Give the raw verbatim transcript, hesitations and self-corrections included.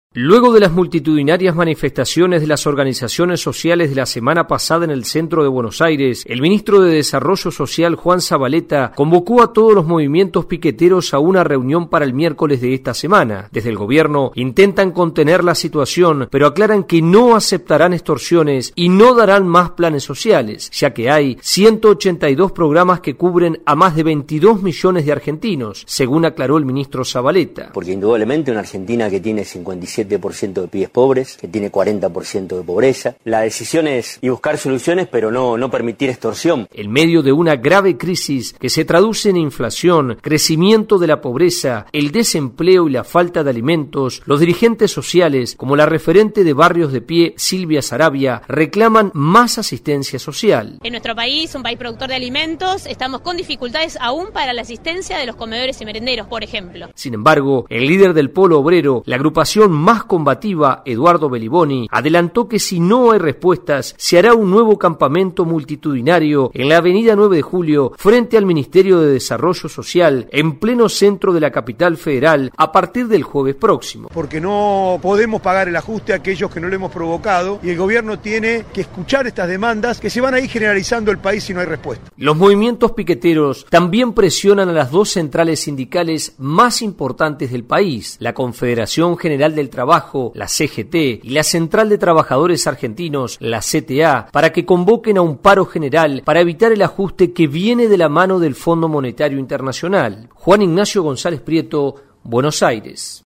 Luego de las multitudinarias manifestaciones de las organizaciones sociales de la semana pasada en el centro de Buenos Aires, el ministro de Desarrollo Social, Juan Zavaleta, convocó a todos los movimientos piqueteros a una reunión para el miércoles de esta semana. Desde el gobierno intentan contener la situación, pero aclaran que no aceptarán extorsiones y no darán más planes sociales, ya que hay ciento ochenta y dos programas que cubren a más de veintidós millones de argentinos, según aclaró el ministro Zavaleta. Porque indudablemente una Argentina que tiene cincuenta y siete por ciento de pibes pobres, que tiene cuarenta por ciento de pobreza. La decisión es y buscar soluciones, pero no, no permitir extorsión. En medio de una grave crisis que se traduce en inflación, crecimiento de la pobreza, el desempleo y la falta de alimentos, los dirigentes sociales, como la referente de Barrios de Pie, Silvia Sarabia, reclaman más asistencia social. En nuestro país, un país productor de alimentos, estamos con dificultades aún para la asistencia de los comedores y merenderos, por ejemplo. Sin embargo, el líder del Polo Obrero, la agrupación más combativa, Eduardo Beliboni, adelantó que si no hay respuestas, se hará un nuevo campamento multitudinario en la avenida nueve de julio frente al Ministerio de Desarrollo Social, en pleno centro de la capital federal, a partir del jueves próximo. Porque no podemos pagar el ajuste a aquellos que no lo hemos provocado y el gobierno tiene que escuchar estas demandas que se van a ir generalizando el país si no hay respuesta. Los movimientos piqueteros también presionan a las dos centrales sindicales más importantes del país, la Confederación General del Trabajo, la C G T, y la Central de Trabajadores Argentinos, la C T A, para que convoquen a un paro general para evitar el ajuste que viene de la mano del Fondo Monetario Internacional. Juan Ignacio González Prieto, Buenos Aires.